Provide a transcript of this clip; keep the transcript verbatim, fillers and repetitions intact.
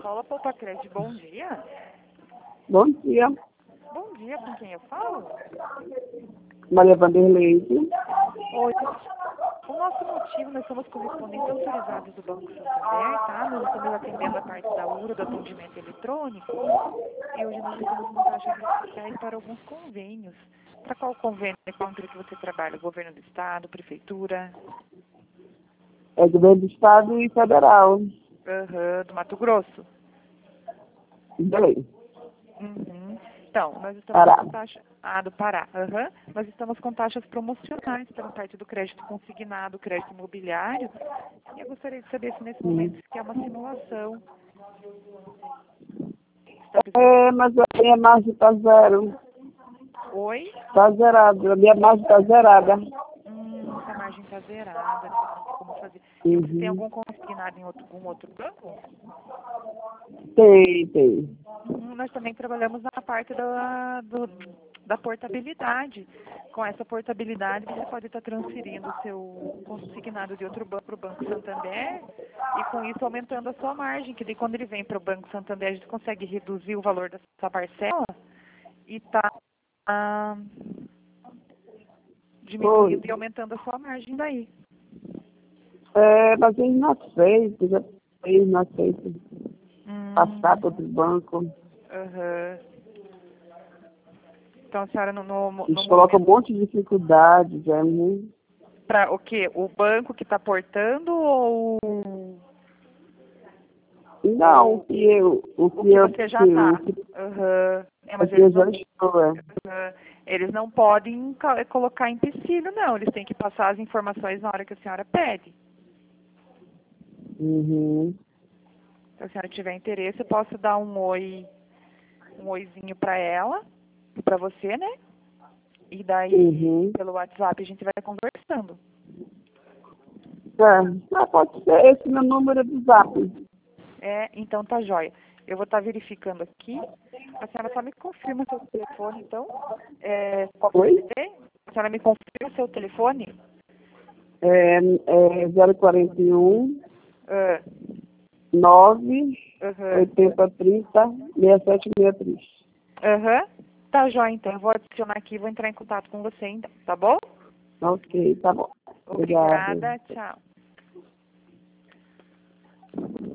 Paula Poupa Crédito, bom dia. Bom dia. Bom dia, com quem eu falo? Maria Vanderlei. Oi. O nosso motivo, nós somos correspondentes autorizados do Banco Santander, tá? Nós estamos atendendo a parte da U R A, do atendimento eletrônico, e hoje nós estamos com taxas especiais para alguns convênios. Para qual convênio é que você trabalha? Governo do Estado, Prefeitura? É governo do Estado e federal. Uhum, do Mato Grosso? Beleza. Uhum. Então, nós estamos Pará. com taxa... Ah, do Pará. Uhum. Nós estamos com taxas promocionais pela parte do crédito consignado, crédito imobiliário. E eu gostaria de saber se nesse momento se quer uma simulação. Está precisando... É, mas a minha margem está zero. Oi? Está zerada. A minha margem está zerada. Hum, essa margem está zerada, não tem como fazer. E você tem Uhum. algum consignado em outro, algum outro banco? Tem, tem. Uhum, nós também trabalhamos na parte da, do, da portabilidade. Com essa portabilidade, você pode estar transferindo o seu consignado de outro banco para o Banco Santander e, com isso, aumentando a sua margem. Que daí, quando ele vem para o Banco Santander, a gente consegue reduzir o valor da sua parcela e está ah, diminuindo Oi. e aumentando a sua margem daí. É, mas ele não aceita. Já fez, não aceita. Hum, Passar para outro banco. aham. Então, a senhora, no, no, no Eles colocam um momento... monte de dificuldade. Já é muito... Para o quê? O banco que está portando ou... Não, o ou que eu... O o que que eu... você já que- O está? que, Uhum. É, o mas que eu eles já não, estou, é. uhum. Eles não podem ca- colocar empecilho, não. Eles têm que passar as informações na hora que a senhora pede. Uhum. Se a senhora tiver interesse, eu posso dar um oi, um oizinho para ela, para você, né? E daí, Uhum. pelo WhatsApp, a gente vai conversando. É, ah, pode ser esse meu número do zap. É, então tá jóia. Eu vou estar verificando aqui. A senhora só me confirma seu telefone, então. É, qual que você Oi? tem? A senhora me confirma seu telefone? É, é zero quarenta e um, Ah, nove, aham. oitenta, trinta, sessenta e sete sessenta e três. Aham. Tá jóia, então. Eu vou adicionar aqui e vou entrar em contato com você, então. Tá bom? Ok, tá bom. Obrigada. Obrigada. Tchau.